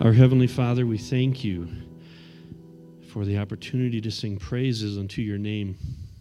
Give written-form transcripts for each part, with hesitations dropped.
Our Heavenly Father, we thank you for the opportunity to sing praises unto your name.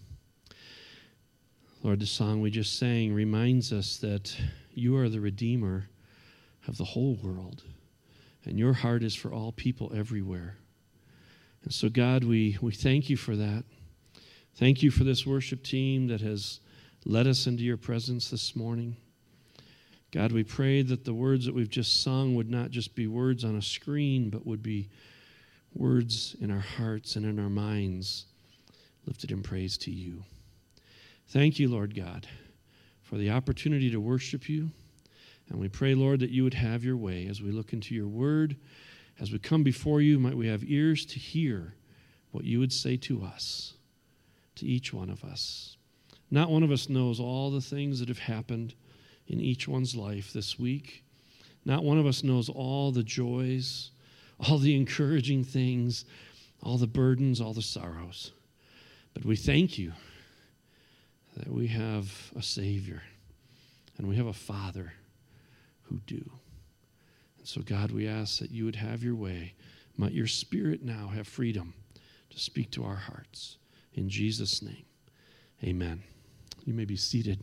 Lord, the song we just sang reminds us that you are the Redeemer of the whole world, and your heart is for all people everywhere. And so, God, we thank you for that. Thank you for this worship team that has led us into your presence this morning. God, we pray that the words that we've just sung would not just be words on a screen, but would be words in our hearts and in our minds, lifted in praise to you. Thank you, Lord God, for the opportunity to worship you. And we pray, Lord, that you would have your way as we look into your word. As we come before you, might we have ears to hear what you would say to us, to each one of us. Not one of us knows all the things that have happened in each one's life this week. Not one of us knows all the joys, all the encouraging things, all the burdens, all the sorrows. But we thank you that we have a Savior and we have a Father who do. And so, God, we ask that you would have your way. Might your Spirit now have freedom to speak to our hearts. In Jesus' name, amen. You may be seated.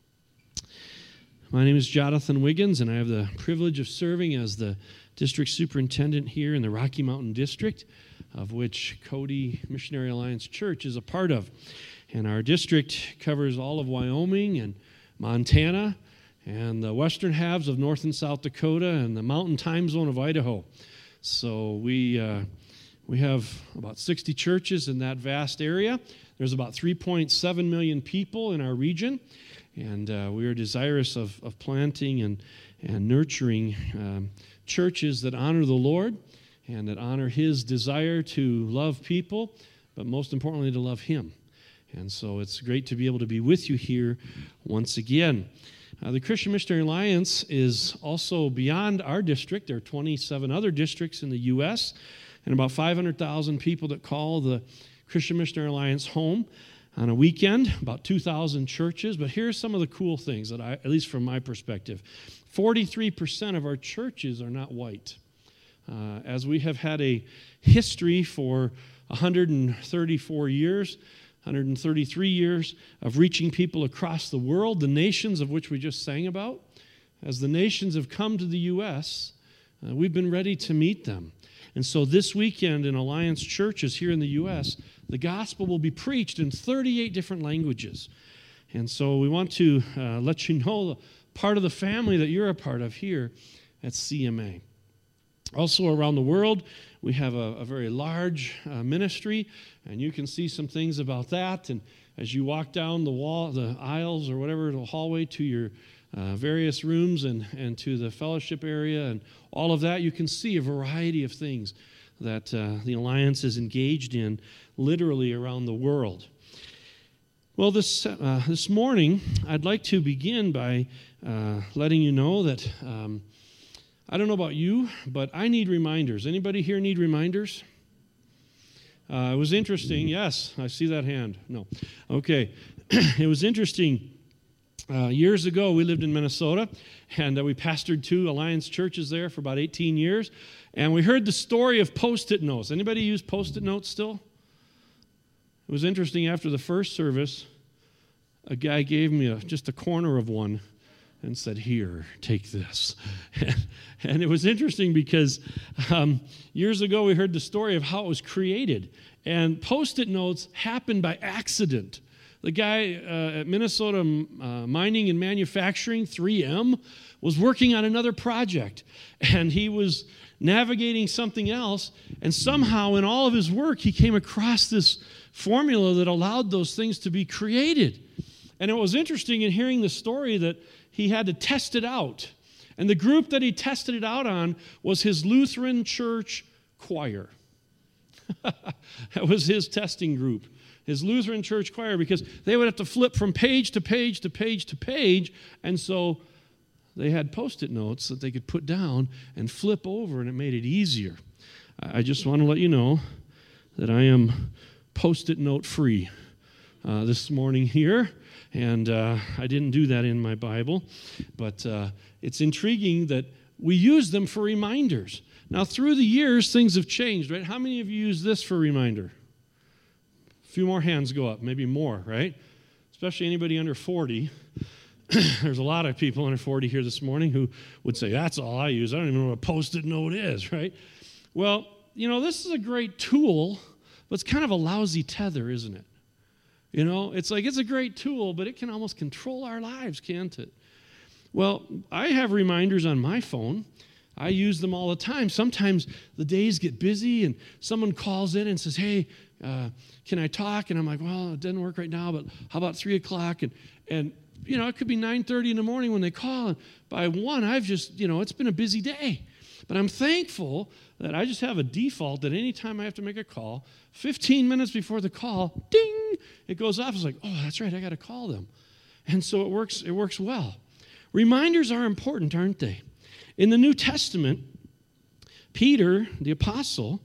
My name is Jonathan Wiggins, and I have the privilege of serving as the district superintendent here in the Rocky Mountain District, of which Cody Missionary Alliance Church is a part of. And our district covers all of Wyoming and Montana and the western halves of North and South Dakota and the mountain time zone of Idaho. So we have about 60 churches in that vast area. There's about 3.7 million people in our region. And we are desirous of planting and nurturing churches that honor the Lord and that honor his desire to love people, but most importantly, to love him. And so it's great to be able to be with you here once again. The Christian Missionary Alliance is also beyond our district. There are 27 other districts in the U.S. and about 500,000 people that call the Christian Missionary Alliance home on a weekend, about 2,000 churches. But here's some of the cool things that at least from my perspective, 43% of our churches are not white. As we have had a history for 134 years, 133 years of reaching people across the world, the nations of which we just sang about, as the nations have come to the U.S., we've been ready to meet them. And so this weekend in Alliance churches here in the U.S., the gospel will be preached in 38 different languages. And so we want to let you know part of the family that you're a part of here at CMA. Also around the world, we have a very large ministry, and you can see some things about that. And as you walk down the aisles or whatever, the hallway to your various rooms and to the fellowship area and all of that, you can see a variety of things that the Alliance is engaged in literally around the world. Well, this morning, I'd like to begin by letting you know that I don't know about you, but I need reminders. Anybody here need reminders? It was interesting. Yes, I see that hand. No. Okay. It was interesting. Years ago, we lived in Minnesota, and we pastored 2 Alliance churches there for about 18 years, and we heard the story of Post-it notes. Anybody use Post-it notes still? It was interesting. After the first service, a guy gave me just a corner of one and said, "Here, take this." And it was interesting because years ago, we heard the story of how it was created, and Post-it notes happened by accident. The guy at Minnesota Mining and Manufacturing, 3M, was working on another project, and he was navigating something else, and somehow in all of his work, he came across this formula that allowed those things to be created. And it was interesting in hearing the story that he had to test it out. And the group that he tested it out on was his Lutheran church choir. That was his testing group. His Lutheran church choir, because they would have to flip from page to page to page to page, and so they had Post-it notes that they could put down and flip over, and it made it easier. I just want to let you know that I am Post-it note free this morning here, and I didn't do that in my Bible, but it's intriguing that we use them for reminders. Now, through the years, things have changed, right? How many of you use this for a reminder? A few more hands go up, maybe more, right? Especially anybody under 40. There's a lot of people under 40 here this morning who would say, that's all I use. I don't even know what a Post-it note is, right? Well, this is a great tool, but it's kind of a lousy tether, isn't it? It's a great tool, but it can almost control our lives, can't it? Well, I have reminders on my phone. I use them all the time. Sometimes the days get busy and someone calls in and says, hey, can I talk? And I'm like, well, it doesn't work right now, but how about 3 o'clock? And it could be 9:30 in the morning when they call. And by 1, I've just, it's been a busy day. But I'm thankful that I just have a default that anytime I have to make a call, 15 minutes before the call, ding, it goes off. It's like, oh, that's right, I got to call them. And so it works well. Reminders are important, aren't they? In the New Testament, Peter, the apostle,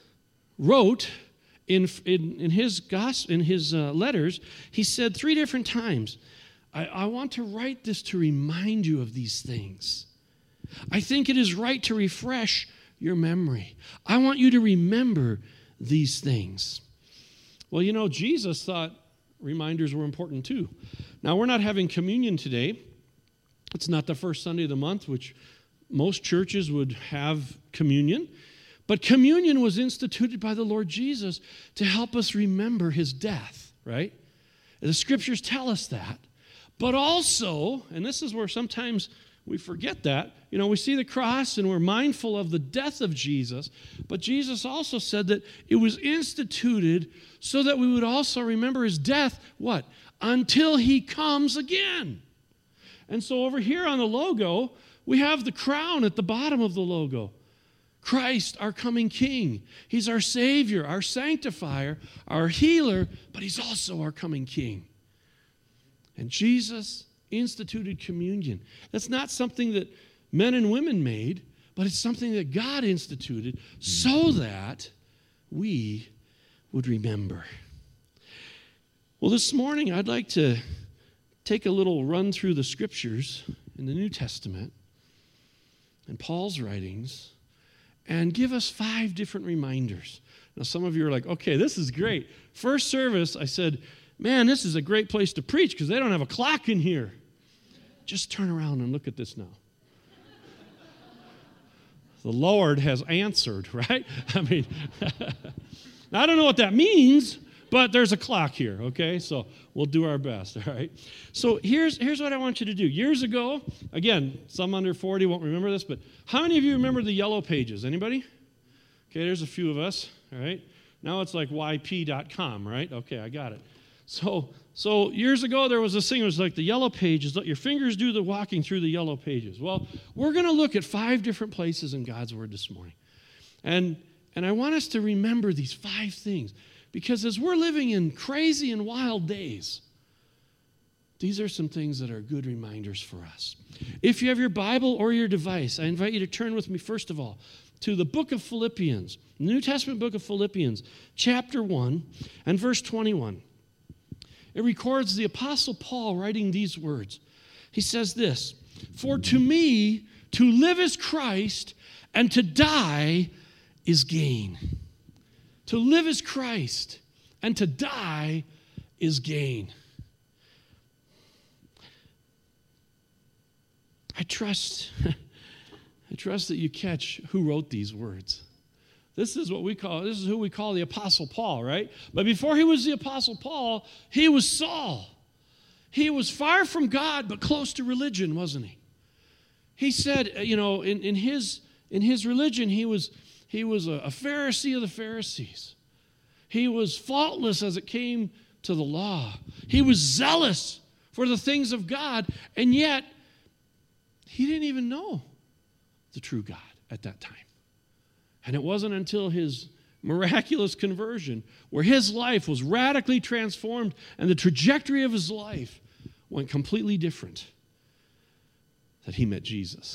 wrote in his letters, he said 3 different times, I want to write this to remind you of these things. I think it is right to refresh your memory. I want you to remember these things. Well, Jesus thought reminders were important too. Now, we're not having communion today. It's not the first Sunday of the month, which most churches would have communion. But communion was instituted by the Lord Jesus to help us remember his death, right? The scriptures tell us that. But also, and this is where sometimes we forget that, we see the cross and we're mindful of the death of Jesus, but Jesus also said that it was instituted so that we would also remember his death, what? Until he comes again. And so over here on the logo, we have the crown at the bottom of the logo. Christ, our coming King. He's our Savior, our sanctifier, our healer, but he's also our coming King. And Jesus instituted communion. That's not something that men and women made, but it's something that God instituted so that we would remember. Well, this morning I'd like to take a little run through the scriptures in the New Testament and Paul's writings and give us 5 different reminders. Now, some of you are like, okay, this is great. First service, I said, man, this is a great place to preach because they don't have a clock in here. Just turn around and look at this now. The Lord has answered, right? I mean, I don't know what that means, but there's a clock here, okay? So we'll do our best, all right? So here's what I want you to do. Years ago, again, some under 40 won't remember this, but how many of you remember the Yellow Pages? Anybody? Okay, there's a few of us, all right? Now it's like yp.com, right? Okay, I got it. So years ago, there was this thing, it was like the Yellow Pages, let your fingers do the walking through the Yellow Pages. Well, we're going to look at 5 different places in God's Word this morning. And I want us to remember these 5 things, because as we're living in crazy and wild days, these are some things that are good reminders for us. If you have your Bible or your device, I invite you to turn with me, first of all, to the book of Philippians, the New Testament book of Philippians, chapter 1 and verse 21. It records the Apostle Paul writing these words. He says this, "For to me, to live is Christ, and to die is gain." To live is Christ, and to die is gain. I trust that you catch who wrote these words. This is who we call the Apostle Paul, right? But before he was the Apostle Paul, he was Saul. He was far from God, but close to religion, wasn't he? He said, in his religion, he was a Pharisee of the Pharisees. He was faultless as it came to the law. He was zealous for the things of God, and yet he didn't even know the true God at that time. And it wasn't until his miraculous conversion, where his life was radically transformed and the trajectory of his life went completely different, that he met Jesus.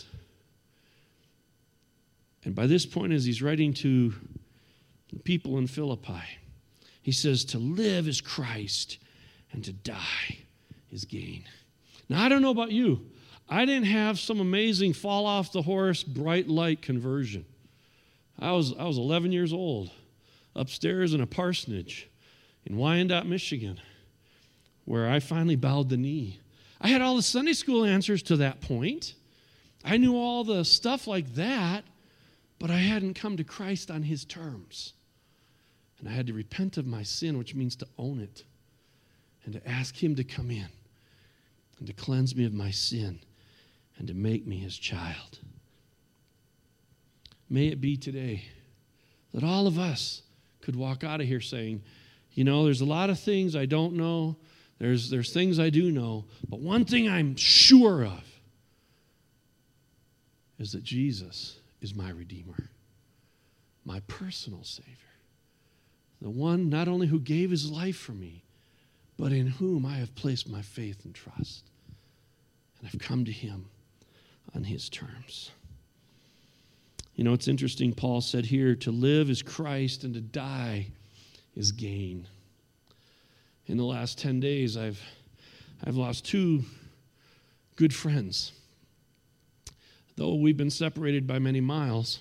And by this point, as he's writing to the people in Philippi, he says, to live is Christ, and to die is gain. Now, I don't know about you. I didn't have some amazing fall off the horse, bright light conversion. I was 11 years old, upstairs in a parsonage in Wyandotte, Michigan, where I finally bowed the knee. I had all the Sunday school answers to that point. I knew all the stuff like that, but I hadn't come to Christ on his terms. And I had to repent of my sin, which means to own it, and to ask him to come in and to cleanse me of my sin and to make me his child. May it be today that all of us could walk out of here saying, you know, there's a lot of things I don't know. There's things I do know. But one thing I'm sure of is that Jesus is my Redeemer, my personal Savior. The one not only who gave his life for me, but in whom I have placed my faith and trust. And I've come to him on his terms. You know, it's interesting, Paul said here, to live is Christ and to die is gain. In the last 10 days, I've lost 2 good friends. Though we've been separated by many miles,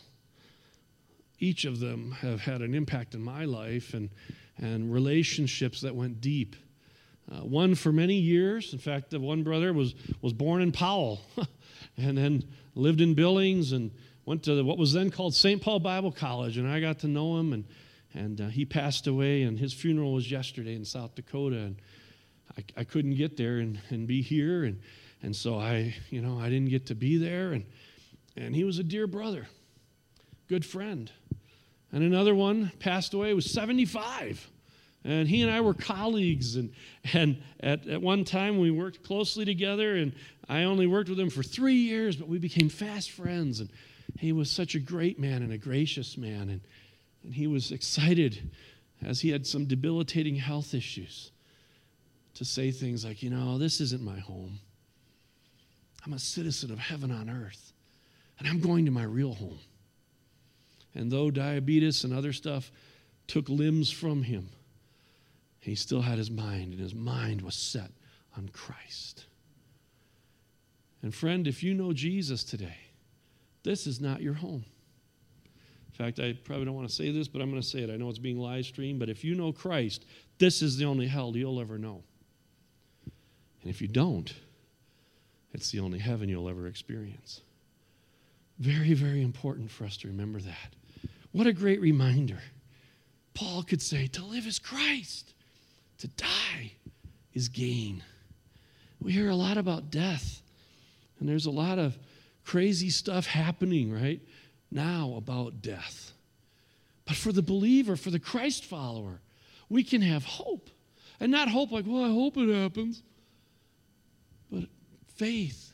each of them have had an impact in my life and relationships that went deep. One for many years. In fact, the one brother was born in Powell and then lived in Billings and went to what was then called St. Paul Bible College, and I got to know him, and he passed away, and his funeral was yesterday in South Dakota, and I couldn't get there and be here, and so I didn't get to be there, and he was a dear brother, good friend. And another one passed away, was 75. And he and I were colleagues, and at one time we worked closely together, and I only worked with him for 3 years, but we became fast friends, and he was such a great man and a gracious man, and he was excited as he had some debilitating health issues to say things like, you know, this isn't my home. I'm a citizen of heaven on earth, and I'm going to my real home. And though diabetes and other stuff took limbs from him, he still had his mind, and his mind was set on Christ. And friend, if you know Jesus today, this is not your home. In fact, I probably don't want to say this, but I'm going to say it. I know it's being live streamed, but if you know Christ, this is the only hell you'll ever know. And if you don't, it's the only heaven you'll ever experience. Very, very important for us to remember that. What a great reminder. Paul could say, to live is Christ. To die is gain. We hear a lot about death, and there's a lot of crazy stuff happening right now about death. But for the believer, for the Christ follower, we can have hope. And not hope like, well, I hope it happens. But faith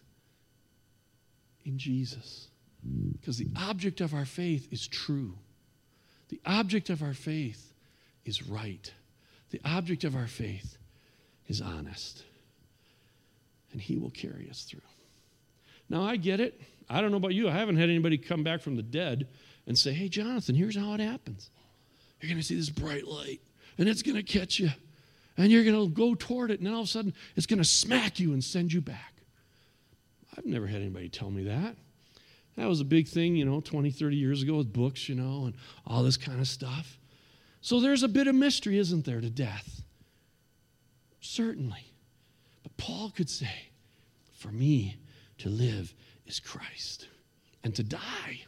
in Jesus. Because the object of our faith is true. The object of our faith is right. The object of our faith is honest. And he will carry us through. Now, I get it. I don't know about you. I haven't had anybody come back from the dead and say, hey, Jonathan, here's how it happens. You're going to see this bright light, and it's going to catch you, and you're going to go toward it, and then all of a sudden, it's going to smack you and send you back. I've never had anybody tell me that. That was a big thing, 20, 30 years ago with books, and all this kind of stuff. So there's a bit of mystery, isn't there, to death? Certainly. But Paul could say, for me to live is Christ. And to die,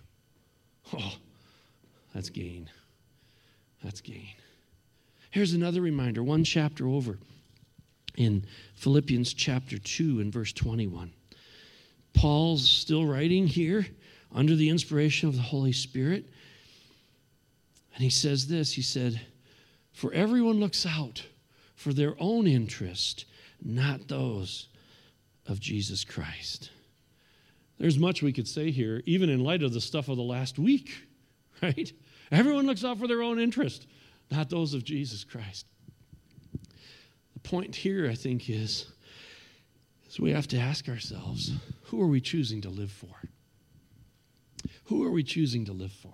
that's gain. That's gain. Here's another reminder, one chapter over in Philippians chapter 2 and verse 21. Paul's still writing here under the inspiration of the Holy Spirit. And he says this, he said, for everyone looks out for their own interest, not those of Jesus Christ. There's much we could say here, even in light of the stuff of the last week, right? Everyone looks out for their own interest, not those of Jesus Christ. The point here, I think, is we have to ask ourselves, who are we choosing to live for? Who are we choosing to live for?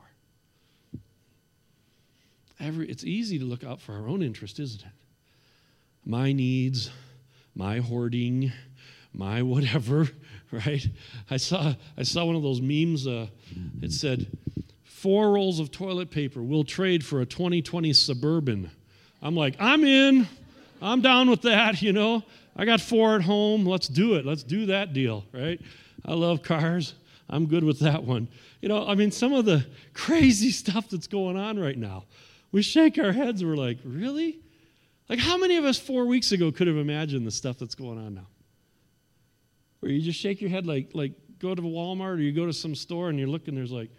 It's easy to look out for our own interest, isn't it? My needs, my hoarding, my whatever, right? I saw one of those memes. It said, 4 rolls of toilet paper we'll trade for a 2020 Suburban. I'm like, I'm in. I'm down with that, you know. I got 4 at home. Let's do it. Let's do that deal, right? I love cars. I'm good with that one. You know, I mean, some of the crazy stuff that's going on right now, we shake our heads and we're like, really? Like, how many of us 4 weeks ago could have imagined the stuff that's going on now? Where you just shake your head like go to Walmart or you go to some store and you're looking, there's like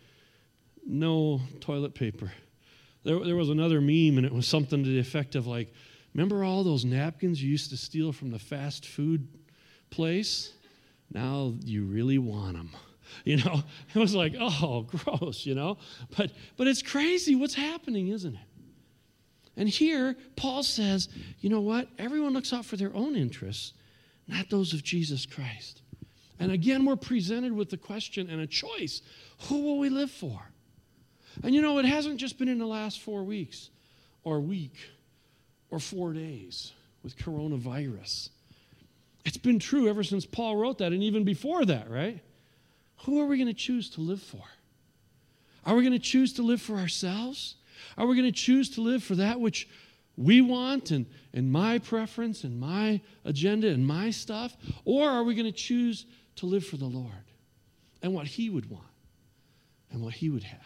no toilet paper. There was another meme and it was something to the effect of like, remember all those napkins you used to steal from the fast food place? Now you really want them. You know, it was like, oh, gross, you know. But it's crazy what's happening, isn't it? And here, Paul says, you know what? Everyone looks out for their own interests, not those of Jesus Christ. And again, we're presented with the question and a choice. Who will we live for? And you know, it hasn't just been in the last 4 weeks or week or 4 days with coronavirus. It's been true ever since Paul wrote that and even before that, right? Who are we going to choose to live for? Are we going to choose to live for ourselves? Are we going to choose to live for that which we want and my preference and my agenda and my stuff? Or are we going to choose to live for the Lord and what He would want and what He would have?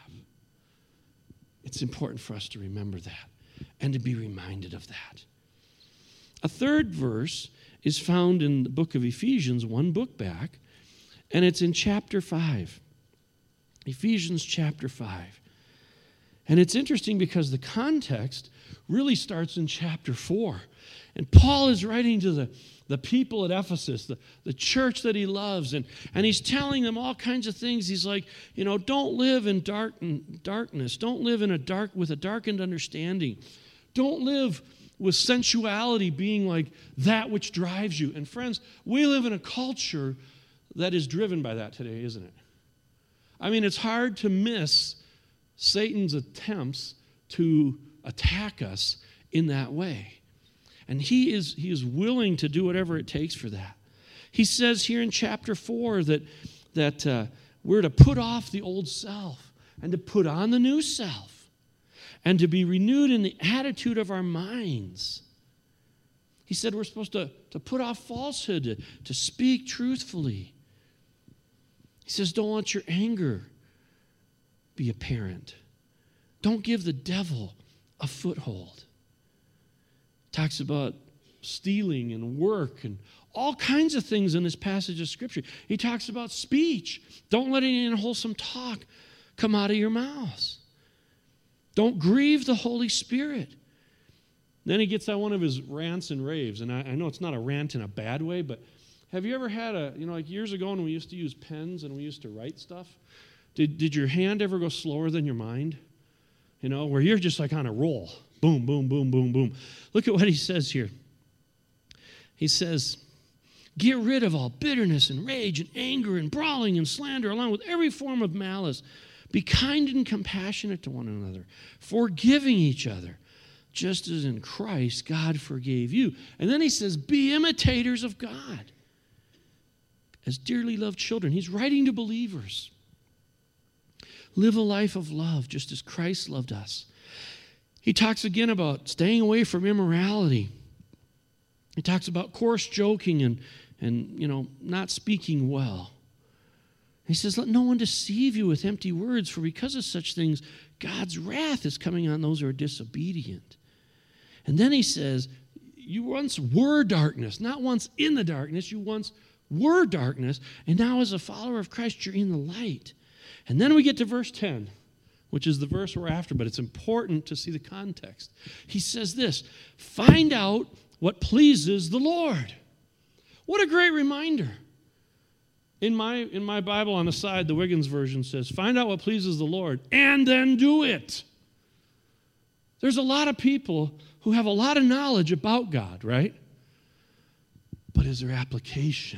It's important for us to remember that and to be reminded of that. A third verse is found in the book of Ephesians, one book back, and it's in chapter 5. Ephesians chapter 5. And it's interesting because the context really starts in chapter 4. And Paul is writing to the people at Ephesus, the church that he loves, and he's telling them all kinds of things. He's like, you know, don't live in darkness. Don't live with a darkened understanding. Don't live with sensuality being like that which drives you. And friends, we live in a culture that is driven by that today, isn't it? I mean, it's hard to miss Satan's attempts to attack us in that way. And he is willing to do whatever it takes for that. He says here in chapter 4 that we're to put off the old self and to put on the new self and to be renewed in the attitude of our minds. He said we're supposed to put off falsehood, to speak truthfully. He says, don't let your anger be apparent. Don't give the devil a foothold. Talks about stealing and work and all kinds of things in this passage of Scripture. He talks about speech. Don't let any unwholesome talk come out of your mouths. Don't grieve the Holy Spirit. Then he gets on one of his rants and raves. And I know it's not a rant in a bad way, but have you ever had like years ago when we used to use pens and we used to write stuff? Did your hand ever go slower than your mind? You know, where you're just like on a roll. Boom, boom, boom, boom, boom. Look at what he says here. He says, get rid of all bitterness and rage and anger and brawling and slander, along with every form of malice. Be kind and compassionate to one another, forgiving each other, just as in Christ God forgave you. And then he says, be imitators of God as dearly loved children. He's writing to believers. Live a life of love, just as Christ loved us. He talks again about staying away from immorality. He talks about coarse joking and not speaking well. He says, let no one deceive you with empty words, for because of such things, God's wrath is coming on those who are disobedient. And then he says, you once were darkness, not once in the darkness, you once were darkness, and now as a follower of Christ, you're in the light. And then we get to verse 10, which is the verse we're after, but it's important to see the context. He says this, find out what pleases the Lord. What a great reminder. In my Bible on the side, the Wiggins version says, find out what pleases the Lord and then do it. There's a lot of people who have a lot of knowledge about God, right? But is there application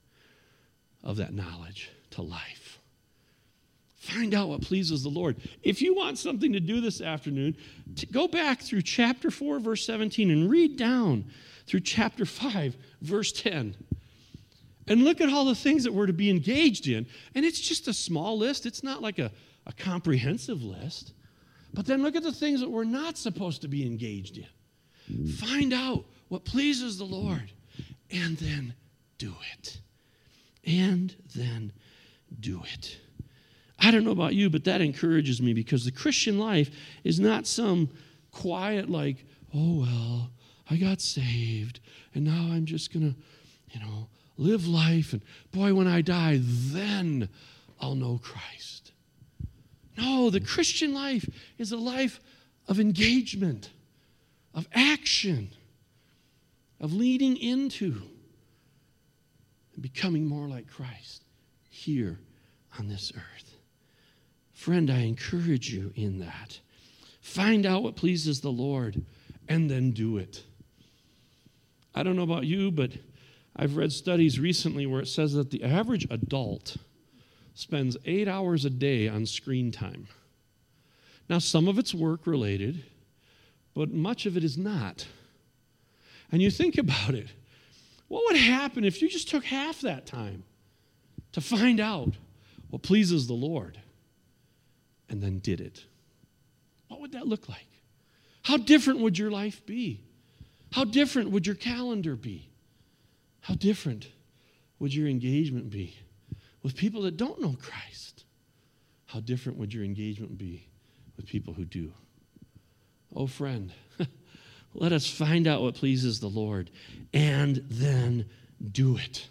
of that knowledge to life? Find out what pleases the Lord. If you want something to do this afternoon, go back through chapter 4, verse 17, and read down through chapter 5, verse 10. And look at all the things that we're to be engaged in. And it's just a small list. It's not like a a comprehensive list. But then look at the things that we're not supposed to be engaged in. Find out what pleases the Lord, and then do it. And then do it. I don't know about you, but that encourages me, because the Christian life is not some quiet, like, oh, well, I got saved, and now I'm just going to, live life, and boy, when I die, then I'll know Christ. No, the Christian life is a life of engagement, of action, of leading into and becoming more like Christ here on this earth. Friend, I encourage you in that. Find out what pleases the Lord and then do it. I don't know about you, but I've read studies recently where it says that the average adult spends 8 hours a day on screen time. Now, some of it's work-related, but much of it is not. And you think about it, what would happen if you just took half that time to find out what pleases the Lord and then did it? What would that look like? How different would your life be? How different would your calendar be? How different would your engagement be with people that don't know Christ? How different would your engagement be with people who do? Oh, friend, let us find out what pleases the Lord and then do it.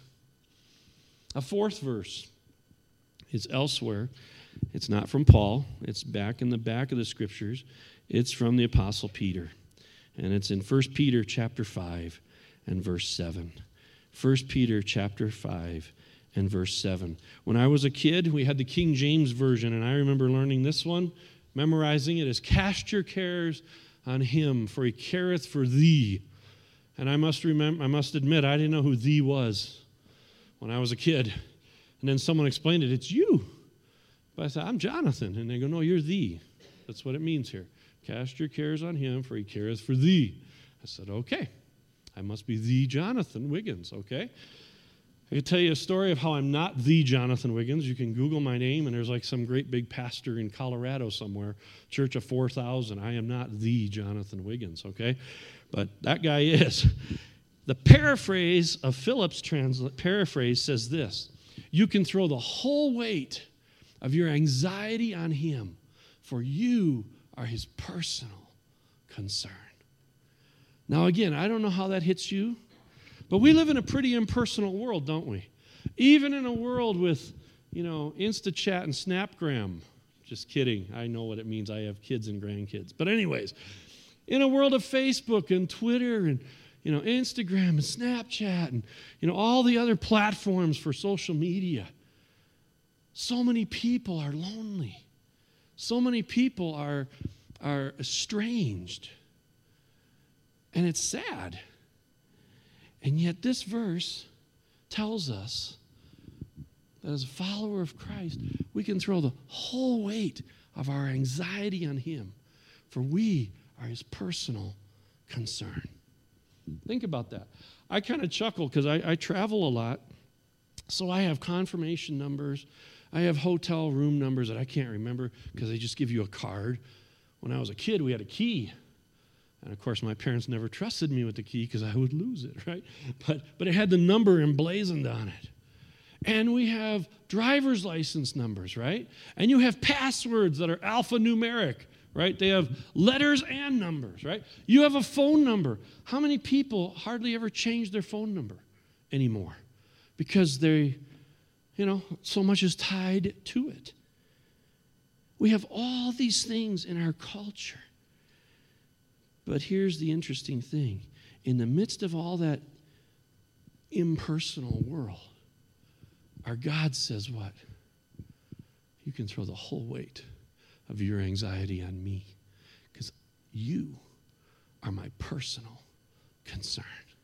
A fourth verse is elsewhere. It's not from Paul. It's back in the back of the Scriptures. It's from the Apostle Peter. And it's in 1 Peter chapter 5 and verse 7. 1 Peter chapter 5 and verse 7. When I was a kid, we had the King James Version, and I remember learning this one, memorizing it as, cast your cares on him, for he careth for thee. And I must admit, I didn't know who thee was when I was a kid. And then someone explained it, it's you. But I said, I'm Jonathan. And they go, no, you're thee. That's what it means here. Cast your cares on him, for he careth for thee. I said, okay. I must be the Jonathan Wiggins, okay? I could tell you a story of how I'm not the Jonathan Wiggins. You can Google my name, and there's like some great big pastor in Colorado somewhere, Church of 4,000. I am not the Jonathan Wiggins, okay? But that guy is. The paraphrase of Phillips' paraphrase says this: you can throw the whole weight of your anxiety on him, for you are his personal concern. Now, again, I don't know how that hits you, but we live in a pretty impersonal world, don't we? Even in a world with, InstaChat and Snapgram. Just kidding. I know what it means. I have kids and grandkids. But anyways, in a world of Facebook and Twitter and, Instagram and Snapchat and, all the other platforms for social media, so many people are lonely. So many people are estranged. And it's sad. And yet this verse tells us that as a follower of Christ, we can throw the whole weight of our anxiety on him, for we are his personal concern. Think about that. I kind of chuckle because I travel a lot, so I have confirmation numbers. I have hotel room numbers that I can't remember because they just give you a card. When I was a kid, we had a key. And, of course, my parents never trusted me with the key because I would lose it, right? But it had the number emblazoned on it. And we have driver's license numbers, right? And you have passwords that are alphanumeric, right? They have letters and numbers, right? You have a phone number. How many people hardly ever change their phone number anymore? Because they, so much is tied to it. We have all these things in our culture. But here's the interesting thing. In the midst of all that impersonal world, our God says what? You can throw the whole weight of your anxiety on me because you are my personal concern.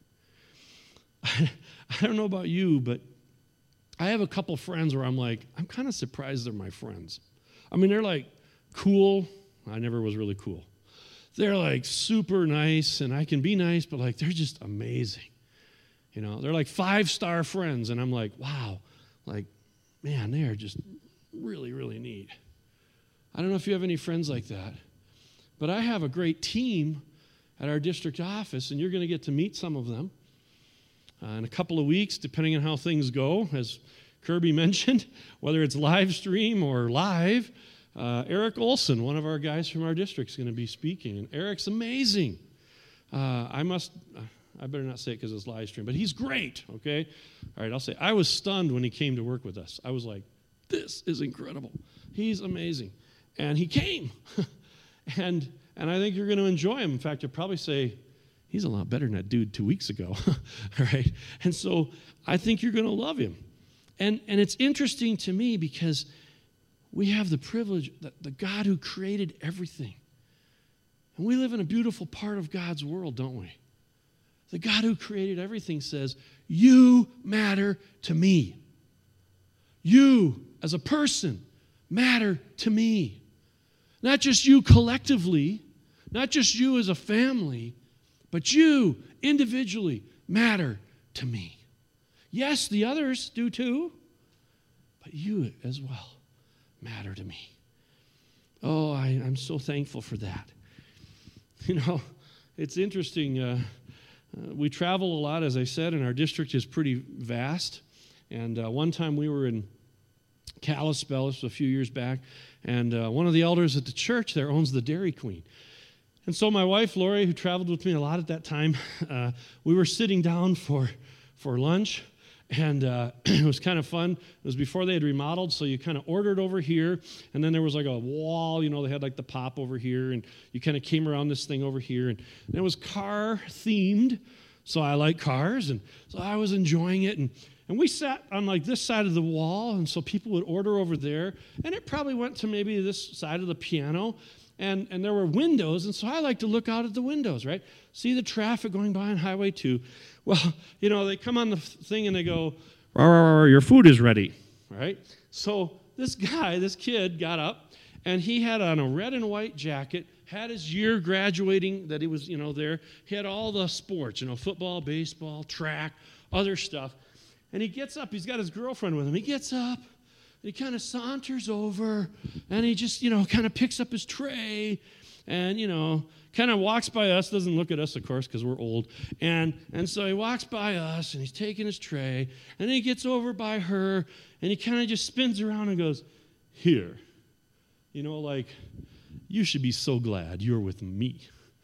I don't know about you, but I have a couple friends where I'm kind of surprised they're my friends. I mean, they're like cool. I never was really cool. They're like super nice, and I can be nice, but they're just amazing. They're like 5-star friends, and I'm like, wow, man, they are just really, really neat. I don't know if you have any friends like that, but I have a great team at our district office, and you're going to get to meet some of them in a couple of weeks, depending on how things go. As Kirby mentioned, whether it's live stream or live, Eric Olson, one of our guys from our district, is going to be speaking, and Eric's amazing. I better not say it because it's live stream, but he's great, okay? All right, I'll say, I was stunned when he came to work with us. I was like, this is incredible. He's amazing. And he came. and I think you're going to enjoy him. In fact, you'll probably say, he's a lot better than that dude 2 weeks ago, all right? And so I think you're going to love him. And it's interesting to me because we have the privilege that the God who created everything, and we live in a beautiful part of God's world, don't we? The God who created everything says, you matter to me. You, as a person, matter to me. Not just you collectively, not just you as a family, but you individually matter to me. Yes, the others do too, but you as well matter to me. Oh, I'm so thankful for that. You know, it's interesting. We travel a lot, as I said, and our district is pretty vast. And one time we were in Kalispell, this was a few years back, and one of the elders at the church there owns the Dairy Queen. And so my wife, Lori, who traveled with me a lot at that time, we were sitting down for lunch, and it was kind of fun. It was before they had remodeled, so you kind of ordered over here, and then there was like a wall, you know, they had like the pop over here, and you kind of came around this thing over here, and it was car-themed, so I like cars, and so I was enjoying it, and we sat on like this side of the wall, and so people would order over there, and it probably went to maybe this side of the piano, and there were windows, and so I like to look out at the windows, right? See the traffic going by on Highway 2. Well, you know, they come on the thing and they go, "Rah, rah, rah, your food is ready," right? So this kid got up, and he had on a red and white jacket, had his year graduating that he was, you know, there. He had all the sports, you know, football, baseball, track, other stuff. And he gets up, he's got his girlfriend with him. He gets up, and he kind of saunters over, and he just, you know, kind of picks up his tray and, you know, kind of walks by us, doesn't look at us, of course, because we're old. And so he walks by us, and he's taking his tray, and then he gets over by her, and he kind of just spins around and goes, "Here." You know, like, you should be so glad you're with me.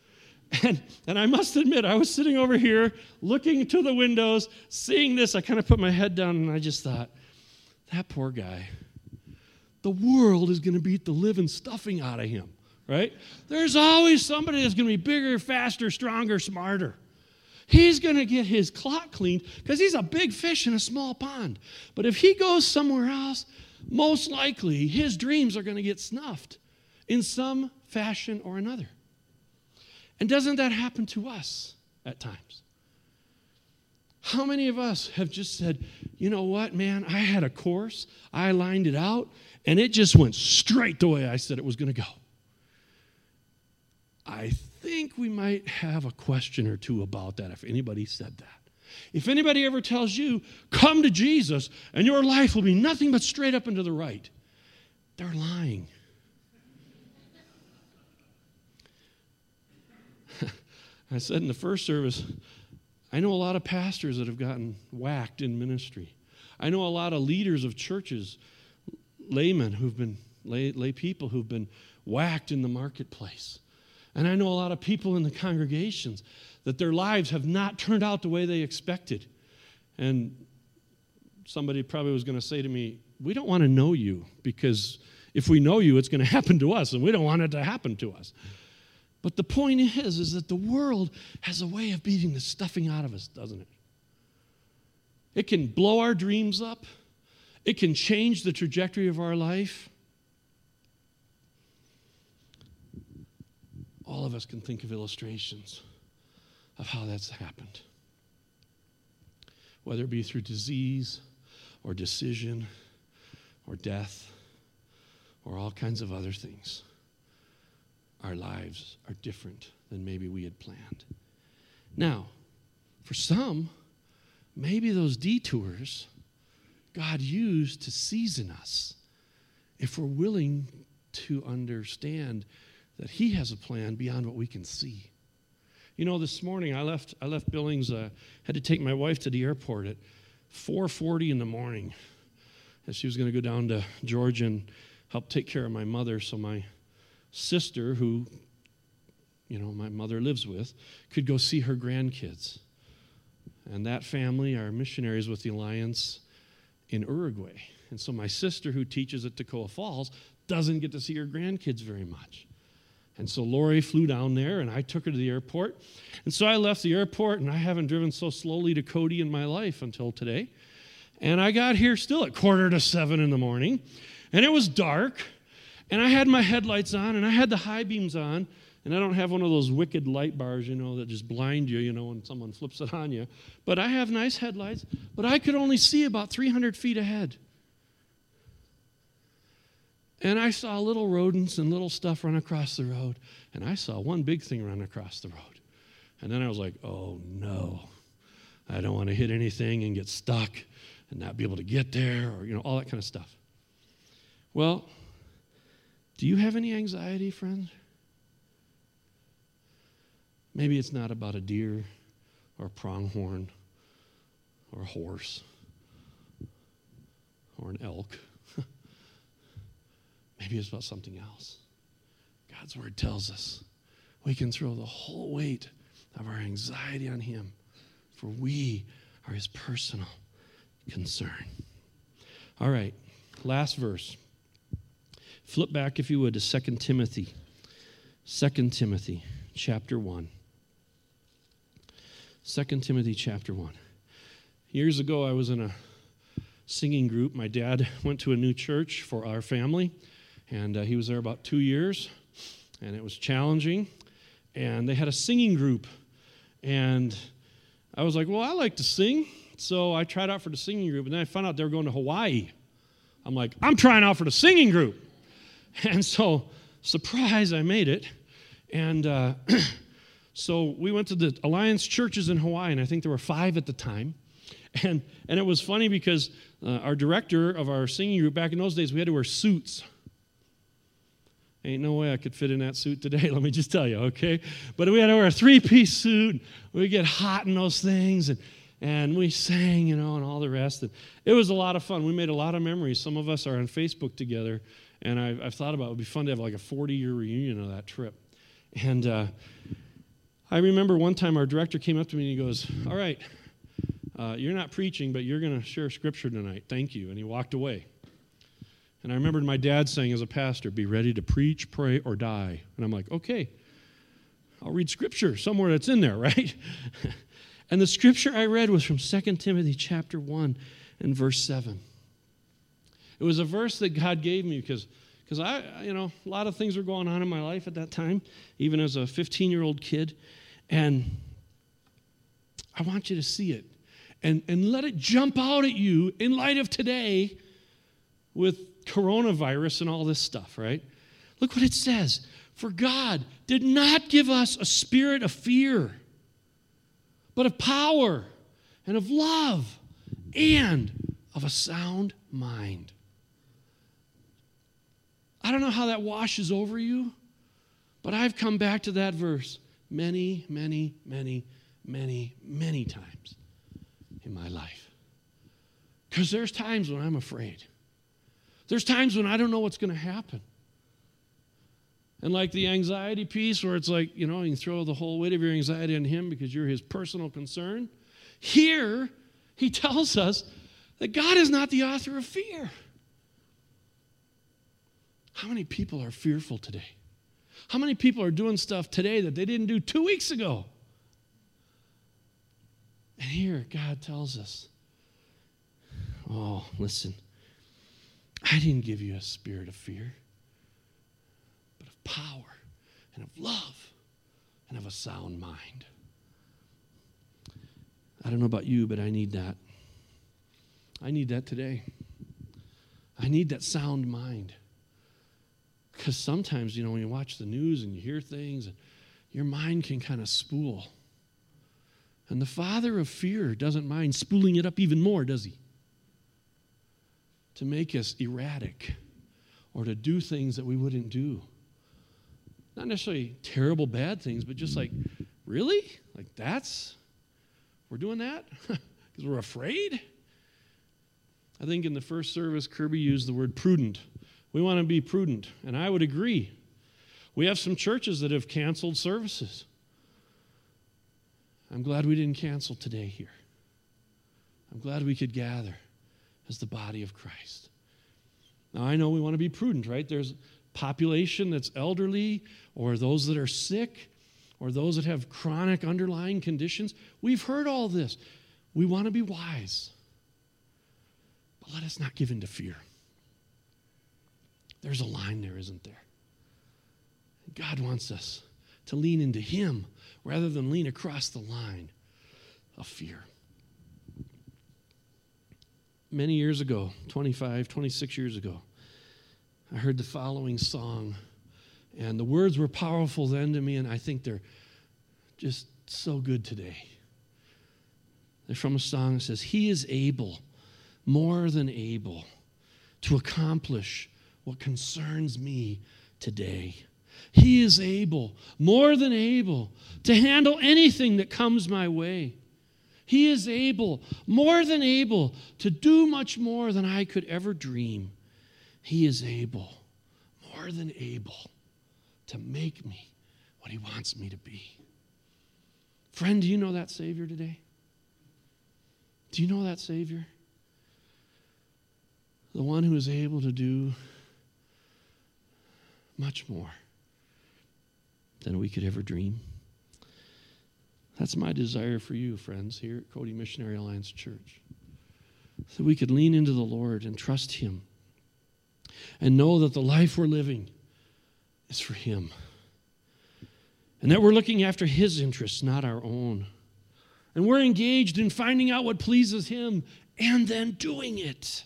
And I must admit, I was sitting over here, looking to the windows, seeing this. I kind of put my head down, and I just thought, that poor guy. The world is going to beat the living stuffing out of him, right? There's always somebody that's going to be bigger, faster, stronger, smarter. He's going to get his clock cleaned because he's a big fish in a small pond. But if he goes somewhere else, most likely his dreams are going to get snuffed in some fashion or another. And doesn't that happen to us at times? How many of us have just said, you know what, man, I had a course, I lined it out, and it just went straight the way I said it was going to go? I think we might have a question or two about that if anybody said that. If anybody ever tells you, come to Jesus and your life will be nothing but straight up and to the right, they're lying. I said in the first service, I know a lot of pastors that have gotten whacked in ministry. I know a lot of leaders of churches, laymen who've been, lay people who've been whacked in the marketplace. And I know a lot of people in the congregations that their lives have not turned out the way they expected. And somebody probably was going to say to me, we don't want to know you, because if we know you, it's going to happen to us, and we don't want it to happen to us. But the point is that the world has a way of beating the stuffing out of us, doesn't it? It can blow our dreams up. It can change the trajectory of our life. All of us can think of illustrations of how that's happened. Whether it be through disease or decision or death or all kinds of other things. Our lives are different than maybe we had planned. Now, for some, maybe those detours God used to season us if we're willing to understand that he has a plan beyond what we can see. You know, this morning I left Billings, had to take my wife to the airport at 4:40 in the morning. And she was going to go down to Georgia and help take care of my mother, so my sister, who, my mother lives with, could go see her grandkids. And that family are missionaries with the Alliance in Uruguay. And so my sister, who teaches at Toccoa Falls, doesn't get to see her grandkids very much. And so Lori flew down there, and I took her to the airport. And so I left the airport, and I haven't driven so slowly to Cody in my life until today. And I got here still at 6:45 in the morning, and it was dark, and I had my headlights on, and I had the high beams on, and I don't have one of those wicked light bars, that just blind you, when someone flips it on you. But I have nice headlights, but I could only see about 300 feet ahead. And I saw little rodents and little stuff run across the road, and I saw one big thing run across the road. And then I was like, oh no, I don't want to hit anything and get stuck and not be able to get there, or, all that kind of stuff. Well, do you have any anxiety, friends? Maybe it's not about a deer or a pronghorn or a horse or an elk. Maybe it's about something else. God's word tells us we can throw the whole weight of our anxiety on him, for we are his personal concern. All right, last verse. Flip back, if you would, to 2 Timothy. 2 Timothy chapter 1. 2 Timothy chapter 1. Years ago, I was in a singing group. My dad went to a new church for our family, and he was there about 2 years, and it was challenging. And they had a singing group, and I was like, well, I like to sing. So I tried out for the singing group, and then I found out they were going to Hawaii. I'm like, I'm trying out for the singing group. And so, surprise, I made it. And so we went to the Alliance churches in Hawaii, and I think there were 5 at the time. And it was funny because our director of our singing group, back in those days, we had to wear suits. Ain't no way I could fit in that suit today, let me just tell you, okay? But we had to wear a 3-piece suit. We get hot in those things, and we sang, and all the rest. And it was a lot of fun. We made a lot of memories. Some of us are on Facebook together, and I've thought about it would be fun to have like a 40-year reunion of that trip. And I remember one time our director came up to me and he goes, all right, you're not preaching, but you're going to share scripture tonight. Thank you. And he walked away. And I remembered my dad saying as a pastor, be ready to preach, pray, or die. And I'm like, okay, I'll read scripture somewhere that's in there, right? And the scripture I read was from 2 Timothy chapter 1 and verse 7. It was a verse that God gave me because I, a lot of things were going on in my life at that time, even as a 15-year-old kid. And I want you to see it and let it jump out at you in light of today with coronavirus and all this stuff, right? Look what it says. For God did not give us a spirit of fear, but of power and of love and of a sound mind. I don't know how that washes over you, but I've come back to that verse many, many, many, many, many times in my life. Because there's times when I'm afraid. There's times when I don't know what's going to happen. And like the anxiety piece where it's like, you can throw the whole weight of your anxiety on him because you're his personal concern. Here, he tells us that God is not the author of fear. How many people are fearful today? How many people are doing stuff today that they didn't do 2 weeks ago? And here, God tells us, oh, listen, I didn't give you a spirit of fear, but of power and of love and of a sound mind. I don't know about you, but I need that. I need that today. I need that sound mind. Because sometimes, when you watch the news and you hear things, and your mind can kind of spool. And the father of fear doesn't mind spooling it up even more, does he? To make us erratic or to do things that we wouldn't do. Not necessarily terrible, bad things, but just like, really? Like we're doing that? Because we're afraid? I think in the first service, Kirby used the word prudent. We want to be prudent, and I would agree. We have some churches that have canceled services. I'm glad we didn't cancel today here. I'm glad we could gather as the body of Christ. Now, I know we want to be prudent, right? There's population that's elderly, or those that are sick, or those that have chronic underlying conditions. We've heard all this. We want to be wise. But let us not give in to fear. There's a line there, isn't there? God wants us to lean into Him rather than lean across the line of fear. Many years ago, 25, 26 years ago, I heard the following song, and the words were powerful then to me, and I think they're just so good today. They're from a song that says, He is able, more than able, to accomplish what concerns me today. He is able, more than able, to handle anything that comes my way. He is able, more than able, to do much more than I could ever dream. He is able, more than able, to make me what He wants me to be. Friend, do you know that Savior today? Do you know that Savior? The one who is able to do much more than we could ever dream. That's my desire for you, friends, here at Cody Missionary Alliance Church. So we could lean into the Lord and trust Him and know that the life we're living is for Him. And that we're looking after His interests, not our own. And we're engaged in finding out what pleases Him and then doing it.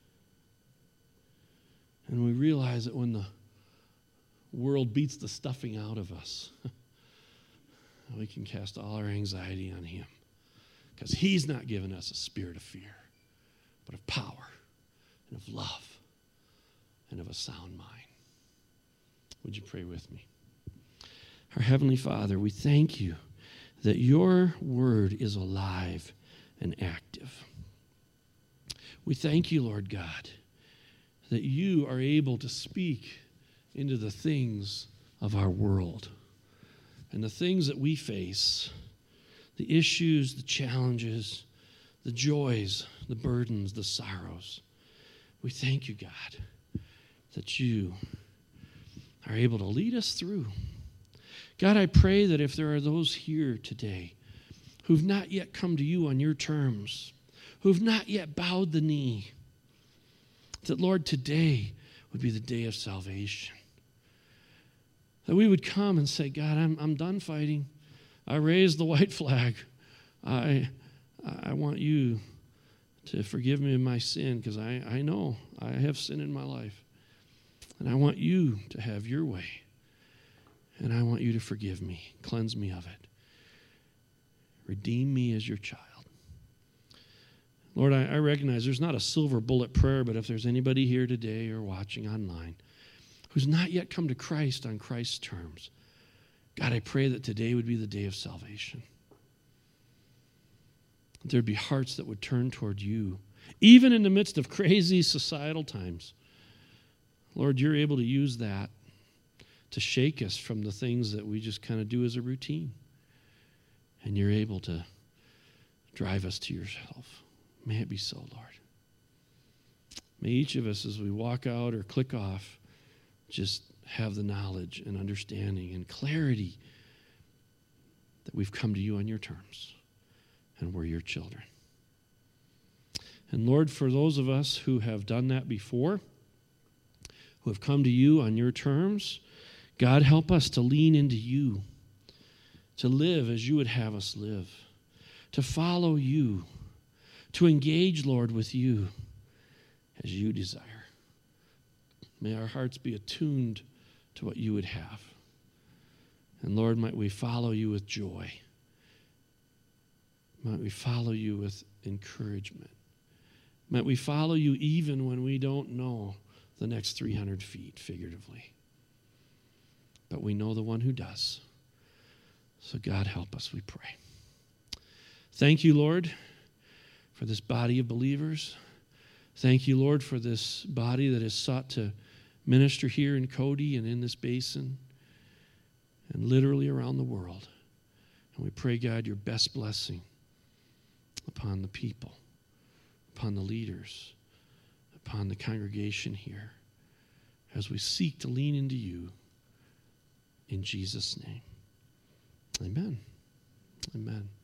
And we realize that when the world beats the stuffing out of us, we can cast all our anxiety on Him, because He's not given us a spirit of fear, but of power and of love and of a sound mind. Would you pray with me? Our Heavenly Father, we thank You that Your word is alive and active. We thank You, Lord God, that You are able to speak into the things of our world and the things that we face, the issues, the challenges, the joys, the burdens, the sorrows. We thank You, God, that You are able to lead us through. God, I pray that if there are those here today who've not yet come to You on Your terms, who've not yet bowed the knee, that, Lord, today would be the day of salvation. That we would come and say, God, I'm done fighting. I raised the white flag. I want You to forgive me of my sin, because I know I have sin in my life. And I want You to have Your way. And I want You to forgive me, cleanse me of it. Redeem me as Your child. Lord, I recognize there's not a silver bullet prayer, but if there's anybody here today or watching online who's not yet come to Christ on Christ's terms, God, I pray that today would be the day of salvation. That there'd be hearts that would turn toward You, even in the midst of crazy societal times. Lord, You're able to use that to shake us from the things that we just kind of do as a routine. And You're able to drive us to Yourself. May it be so, Lord. May each of us, as we walk out or click off, just have the knowledge and understanding and clarity that we've come to You on Your terms and we're Your children. And Lord, for those of us who have done that before, who have come to You on Your terms, God, help us to lean into You, to live as You would have us live, to follow You, to engage, Lord, with You as You desire. May our hearts be attuned to what You would have. And Lord, might we follow You with joy. Might we follow You with encouragement. Might we follow You even when we don't know the next 300 feet, figuratively. But we know the one who does. So God, help us, we pray. Thank you, Lord, for this body of believers. Thank you, Lord, for this body that has sought to minister here in Cody and in this basin and literally around the world. And we pray, God, your best blessing upon the people, upon the leaders, upon the congregation here as we seek to lean into you in Jesus' name. Amen. Amen.